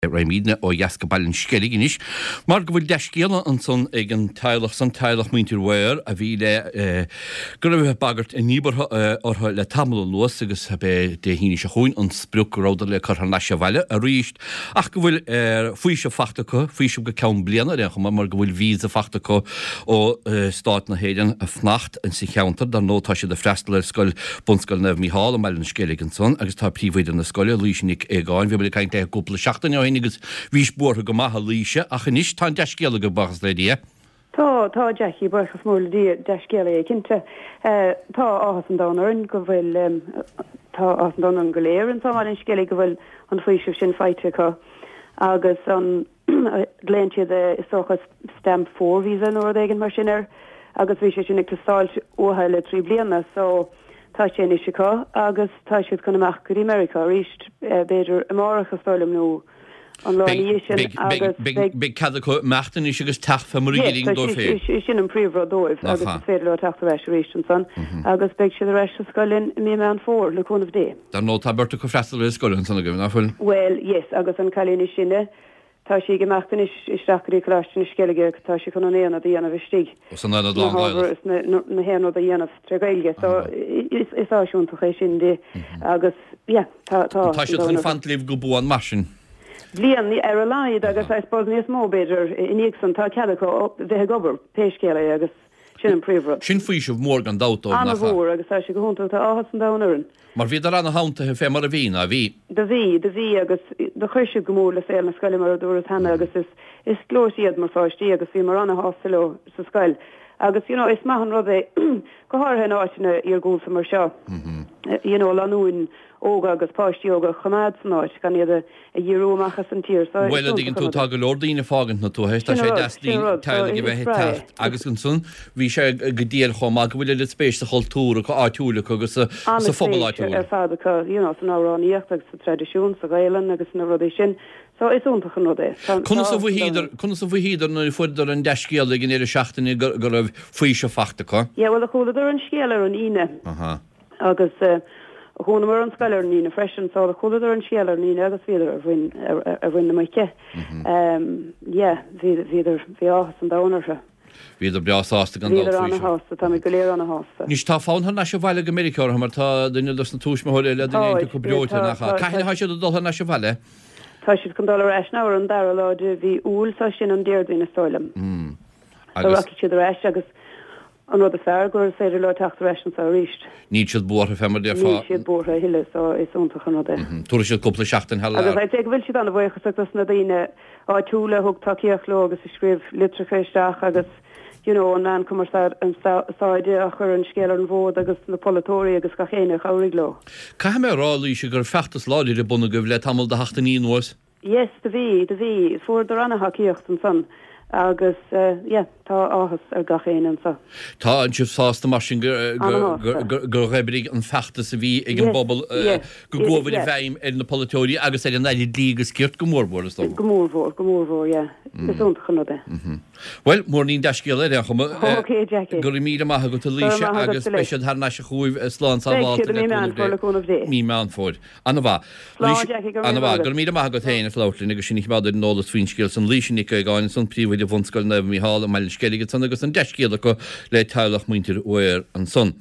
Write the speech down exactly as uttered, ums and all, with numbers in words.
Raimíne ó Jasca Ballin Skelliginis. Mar go bhfuil deiscéala an son ag an teilech san teilech muintir weir a bhí le go bh bagart in níbar ortha le tamil luas agus be de híine se chuin an sprúk ráda le chu na se bhaile a ríist. Ach go bhfuil fuise fachtacha, fuise go ceann bliana a chuma mar go bhfuil vísa fachtacha ó stát na héidir a fnacht an si cheantar dar nótá se de freistal ar scoil bunscoil nef Míhall am Ballin Skelligan son agus tá príomhide na scoile líisinic ag gáin, bhí bud caiint ag gúpla seachtain agus vís bortha go maithe líise a chanis tá deiscéala go bachas le dia. Tá tá Jackie borchas mór le deiscéala cinnte tá áhas an dánarin go bhfuil tá áhas an dánarin go léir an tá mar an scéala go bhfuil an faoisih sin feite chu agus an léintse de isóchas stamp four vísa nó d éigen mar sinar agus bhí sé sin ag tastáil óthe le trí bliana so tá sé is seá agus tá siad chun amach go America ríist beidir amárachas fálam nó Big cad meachtain is agus tafa mar géing dó fé. sin an príomhrá dóibh agus féidir le taachta restoration san agus beag si a reis scoilinn mí me an fór le chunmh dé. Dar nó tá berta go freistal le scoilinn sanna go nafuil? Well, yes, agus an chalíní sinne tá si go meachtain is isteachí chláistin sceige tá si chun an éana a dhéanamh istí. San na dáil na héanú a dhéanamh tregailge, so is áisiúnta ché sin dé agus tá tá. Tá si an fantlíh go bú an marsin. Blian ní ar a láid agus I suppose níos mó beidir iníag san tá cealacha bheitthe gobar péiscéala agus sin an príomhra. Sin faoisih mór an dátó Anna bhór agus tá si go húnta tá áhas an dánarin. Mar bhí ar anna hántathe fé mar a bhína a bhí. Da bhí, da bhí agus do chuise go mór le féil na scoile mar a dúras hena agus is is glóisiad mar fáistí agus bhí mar anna hásaló sa scoil. Agus, you know, is mahan rud é go háthe áitina ar gúil sa mar seo. You know, lanúin óga agus páistioga chamad san áit gan iad a dhérómachchas an tír. Well a díginn tú tá go lordaína fágant na tú hééis tá sé deín teile go bheith techt agus an sun bhí sé go díal chomá go bhfuil le spéis a choultúra go áitiúla agus sa fóbaláitiúla. Ar fádacha, you know, san áráníocht agus sa tradiisiún sa gaiilen agus na rudéis sin. So is úntacha nó é. Conna sa bhhíidir na fuidir an deiscéala gin éidir seachtainna go raibh faoise fachtacha? Ja, well a chóladar an scéalar an ine. Agus chuna mar an scoilar nína freisin sá a chóladar an scéalar nína agus féidir a bhain na maice. Ja, féidir bhí áhas an dánarse. Bhíidir breáasta gan Bhíidir anna hásta, tá go léir anna hásta. Nís tá fáin na se bhile go America mar tá duine dus na túismthir le duine go breúta nach. Caiithna ha siad a dultha na se bhile? Tá siad chun dul eis ná an dar láide bhí úl tá sin an déirdaoine stoilm. Rocky siad eis agus an rud a fear gur féidir le teachta eis an sa ríist. Ní siad bortha femar de fá. Ní siad bortha hiile so is úntacha nó é. Túra siad cúpla seachtain heile. Agus ag bhfuil siad anna bhachas agus na daoine áitiúla thug takeíochló agus i scríb litrachéisteach agus you know, an an cumarsar an sáide a chur an scéalar an bhód agus na polatóí agus ga chéine chairigló. Ca mé rálí se gur fechttas láidir a buna goibh le tamil de hachtaní nuas? Yes, da bhí, da bhí, fuair do anna haíocht an san. agus tá áhas ar gachéin an sa. Tá an sib sásta mar sin gur réibirí an fechta sa bhí ag an bobbal go ggóhfuil i bheim ar na polatóí agus é an naid lígus cirt go mórbór is Go mórmhór, go mórmhór, ja. Is úntacha nó é. Well, mór nín deiscéal é chuma Oké, Jackie. gur mí amach go líise agus speisiad thar na se chuúibh slán sábháilta mí meán fóid. Anna bha. Anna bha, gur mí amach go téanana flautlín agus sin máidir nóla swínscéil san líisinig a gáin san príomhid de bhunscoil nef Míhall am Ballin Skelligan agus an deiscéala go le teilech muintir uair an son.